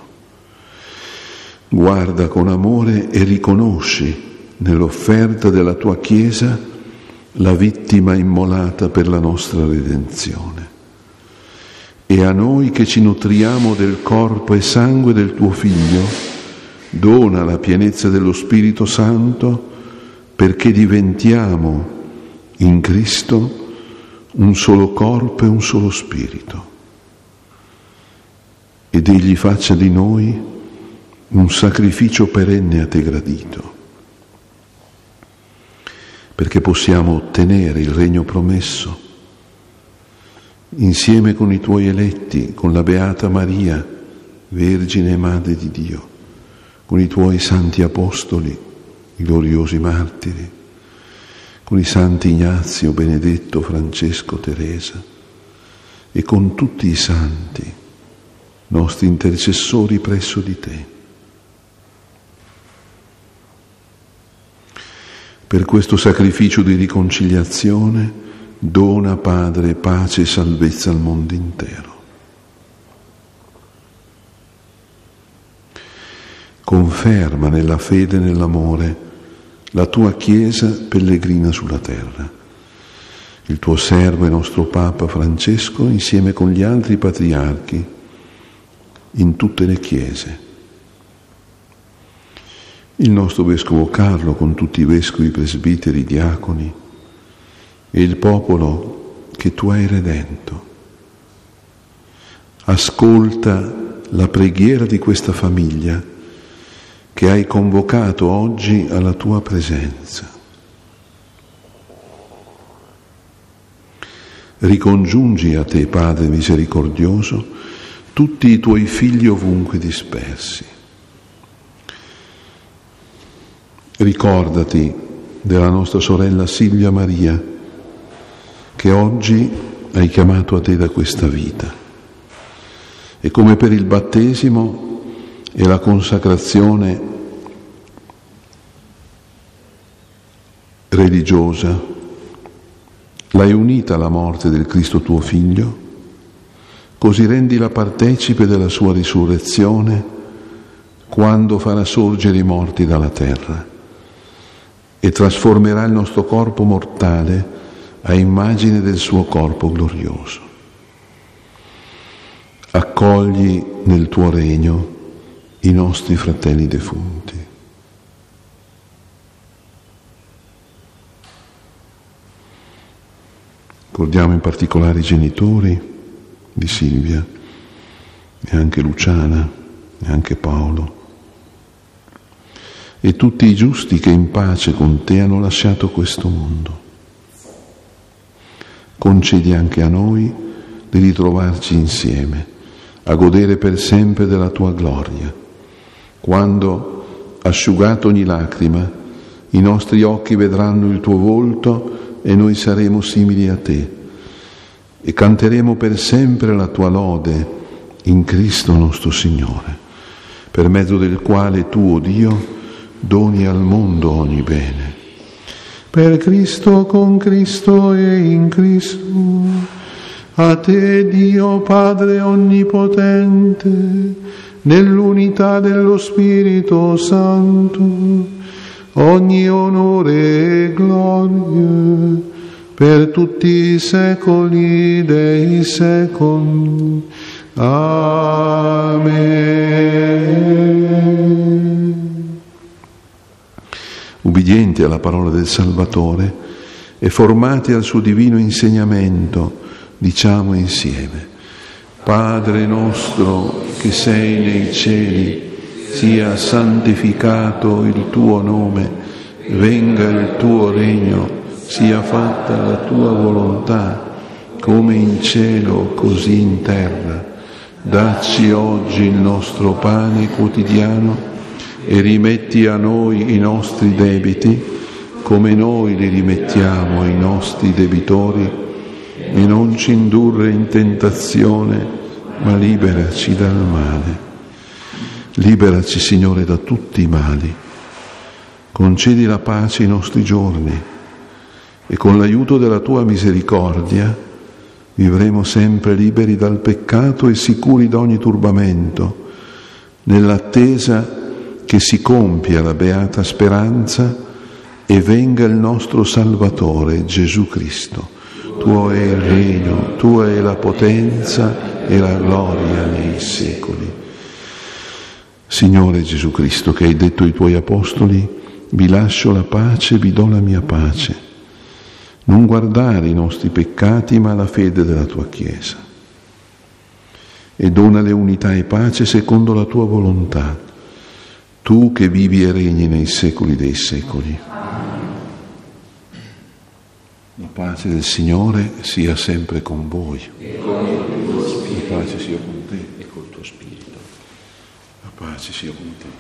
Guarda con amore e riconosci nell'offerta della tua Chiesa la vittima immolata per la nostra redenzione. E a noi che ci nutriamo del corpo e sangue del tuo Figlio, dona la pienezza dello Spirito Santo, perché diventiamo in Cristo un solo corpo e un solo spirito. Ed Egli faccia di noi un sacrificio perenne a te gradito, perché possiamo ottenere il regno promesso insieme con i tuoi eletti, con la Beata Maria, Vergine e Madre di Dio, con i tuoi santi apostoli, i gloriosi martiri, con i santi Ignazio, Benedetto, Francesco, Teresa e con tutti i santi, nostri intercessori presso di te. Per questo sacrificio di riconciliazione, dona, Padre, pace e salvezza al mondo intero. Conferma nella fede e nell'amore la tua Chiesa pellegrina sulla terra. Il tuo servo e nostro Papa Francesco, insieme con gli altri patriarchi, in tutte le chiese. Il nostro Vescovo Carlo con tutti i vescovi, presbiteri, diaconi e il popolo che tu hai redento. Ascolta la preghiera di questa famiglia che hai convocato oggi alla tua presenza. Ricongiungi a te, Padre misericordioso, tutti i tuoi figli ovunque dispersi. Ricordati della nostra sorella Silvia Maria, che oggi hai chiamato a te da questa vita. E come per il battesimo e la consacrazione religiosa, l'hai unita alla morte del Cristo tuo Figlio, così rendila partecipe della sua risurrezione quando farà sorgere i morti dalla terra e trasformerà il nostro corpo mortale a immagine del suo corpo glorioso. accogli nel tuo regno i nostri fratelli defunti. Ricordiamo in particolare i genitori di Silvia, e anche Luciana, e anche Paolo, e tutti i giusti che in pace con te hanno lasciato questo mondo. Concedi anche a noi di ritrovarci insieme, a godere per sempre della tua gloria, quando, asciugato ogni lacrima, i nostri occhi vedranno il tuo volto e noi saremo simili a te e canteremo per sempre la tua lode in Cristo nostro Signore, per mezzo del quale tu, o Dio, doni al mondo ogni bene. Per Cristo, con Cristo e in Cristo, a te, Dio Padre Onnipotente, nell'unità dello Spirito Santo, ogni onore e gloria per tutti i secoli dei secoli. Amen. Ubbidienti alla parola del Salvatore e formati al suo divino insegnamento, diciamo insieme: Padre nostro che sei nei cieli, sia santificato il tuo nome, venga il tuo regno, sia fatta la tua volontà, come in cielo così in terra. Dacci oggi il nostro pane quotidiano e rimetti a noi i nostri debiti, come noi li rimettiamo ai nostri debitori, e non ci indurre in tentazione, ma liberaci dal male. Liberaci, Signore, da tutti i mali. Concedi la pace ai nostri giorni e con l'aiuto della tua misericordia vivremo sempre liberi dal peccato e sicuri da ogni turbamento, nell'attesa che si compia la beata speranza e venga il nostro Salvatore, Gesù Cristo. Tuo è il regno, tua è la potenza e la gloria nei secoli. Signore Gesù Cristo, che hai detto ai tuoi apostoli: vi lascio la pace, vi do la mia pace. Non guardare i nostri peccati, ma la fede della tua Chiesa. E donale unità e pace secondo la tua volontà, tu che vivi e regni nei secoli dei secoli. La pace del Signore sia sempre con voi. La pace sia con te e col tuo spirito. La pace sia con te.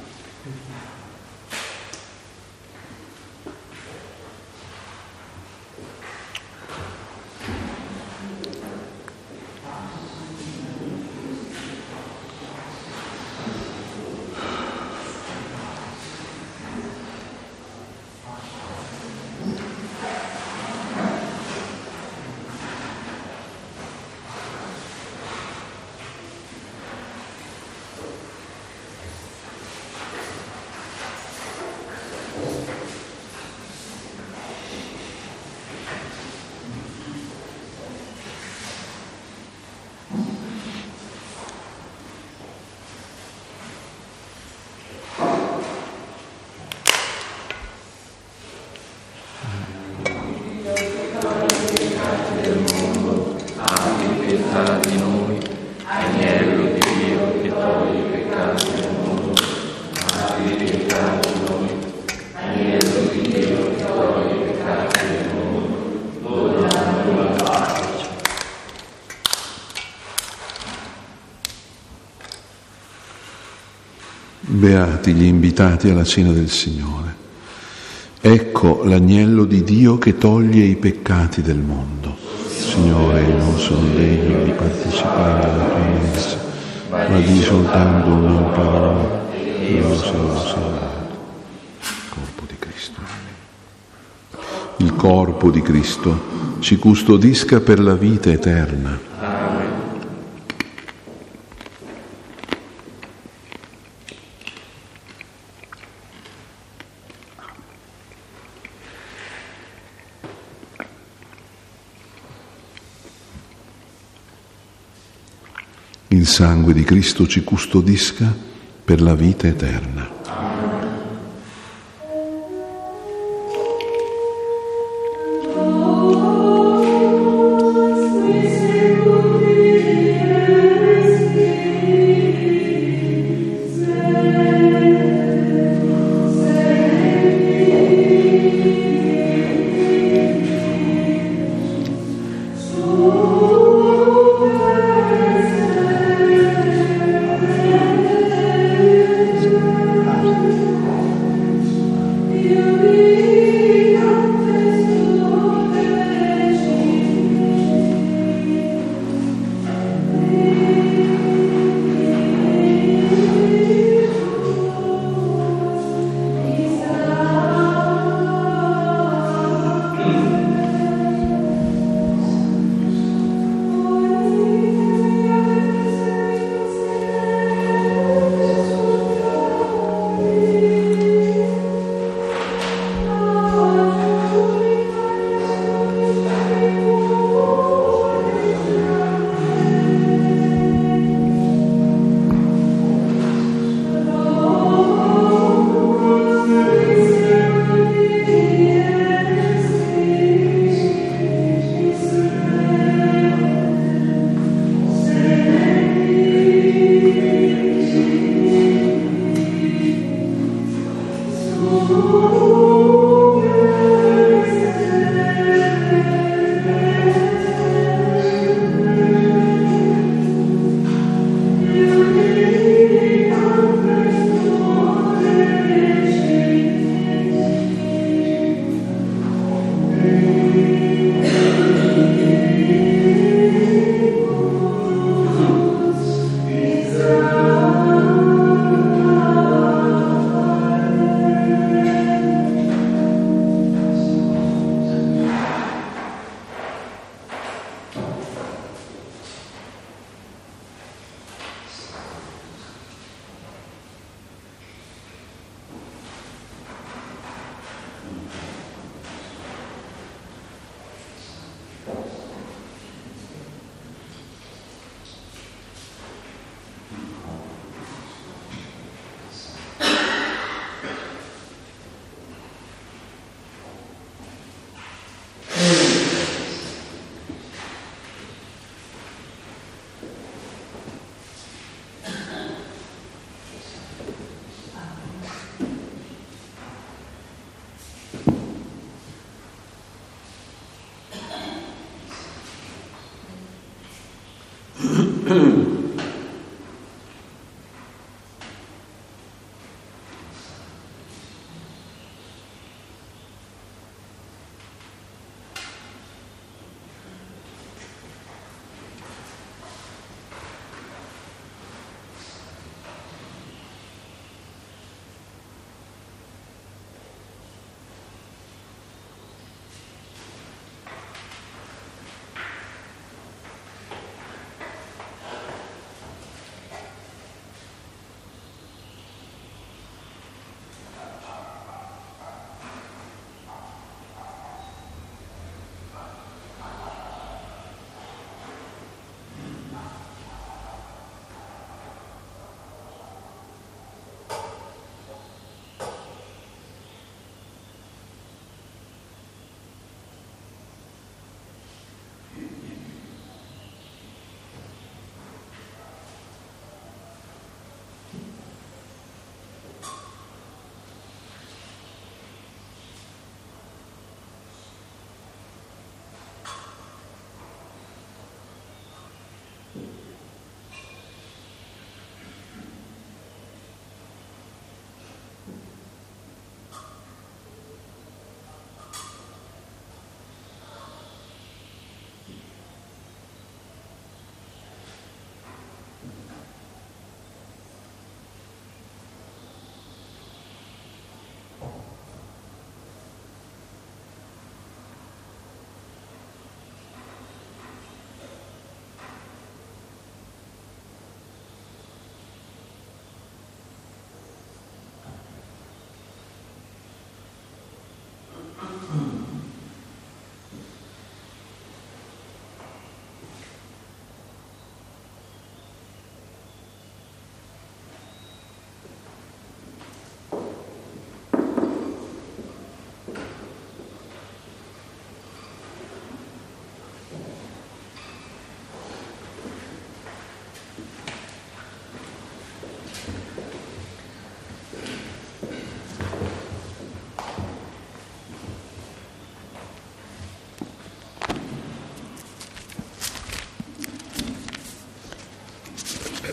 Beati gli invitati alla cena del Signore. Ecco l'agnello di Dio che toglie i peccati del mondo. Signore, non sono degno di partecipare alla tua messa, ma di soltanto una parola e io sarò salvato. Corpo di Cristo. Il corpo di Cristo ci custodisca per la vita eterna. Il sangue di Cristo ci custodisca per la vita eterna.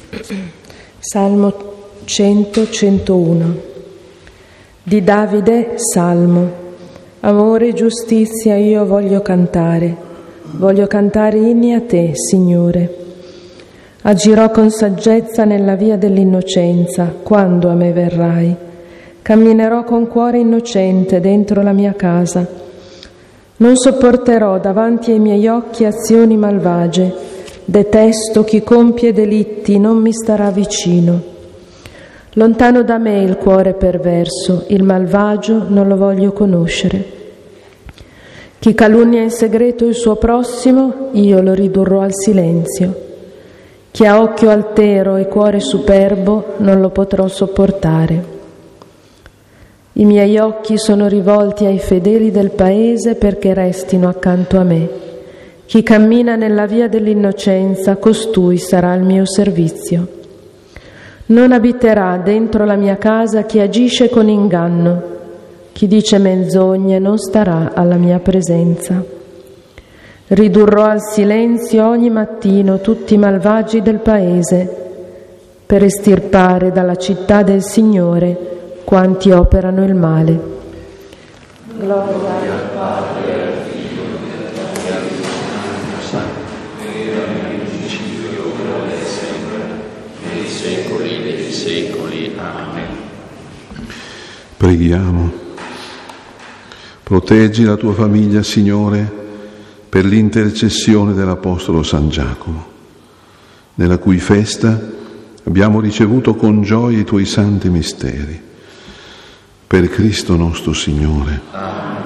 Salmo cento centouno. Di Davide, Salmo. Amore e giustizia io voglio cantare, voglio cantare inni a te, Signore. Agirò con saggezza nella via dell'innocenza, quando a me verrai. Camminerò con cuore innocente dentro la mia casa. Non sopporterò davanti ai miei occhi azioni malvagie. Detesto chi compie delitti, non mi starà vicino. Lontano da me il cuore perverso, il malvagio non lo voglio conoscere. Chi calunnia in segreto il suo prossimo, io lo ridurrò al silenzio. Chi ha occhio altero e cuore superbo, non lo potrò sopportare. I miei occhi sono rivolti ai fedeli del paese perché restino accanto a me. Chi cammina nella via dell'innocenza, costui sarà al mio servizio. Non abiterà dentro la mia casa chi agisce con inganno. Chi dice menzogne non starà alla mia presenza. Ridurrò al silenzio ogni mattino tutti i malvagi del paese, per estirpare dalla città del Signore quanti operano il male. Gloria al Padre e al Figlio e al Santo, nel principio, ora e sempre, nei secoli dei secoli. Amen. Preghiamo. Proteggi la tua famiglia, Signore, per l'intercessione dell'Apostolo San Giacomo, nella cui festa abbiamo ricevuto con gioia i tuoi santi misteri. Per Cristo nostro Signore. Amen.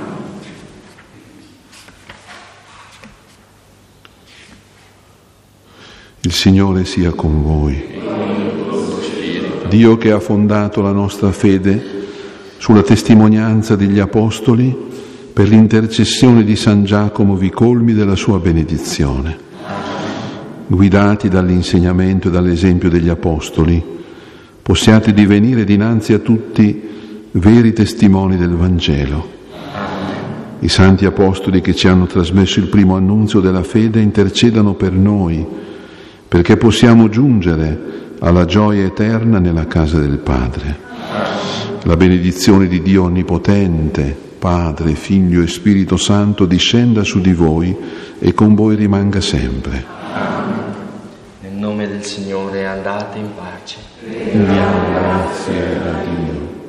Il Signore sia con voi. Dio che ha fondato la nostra fede sulla testimonianza degli Apostoli, per l'intercessione di San Giacomo vi colmi della sua benedizione. Guidati dall'insegnamento e dall'esempio degli Apostoli, possiate divenire dinanzi a tutti veri testimoni del Vangelo. I santi apostoli che ci hanno trasmesso il primo annunzio della fede intercedano per noi, perché possiamo giungere alla gioia eterna nella casa del Padre. La benedizione di Dio Onnipotente, Padre, Figlio e Spirito Santo discenda su di voi e con voi rimanga sempre. Nel nome del Signore andate in pace. Rendiamo grazie a Dio.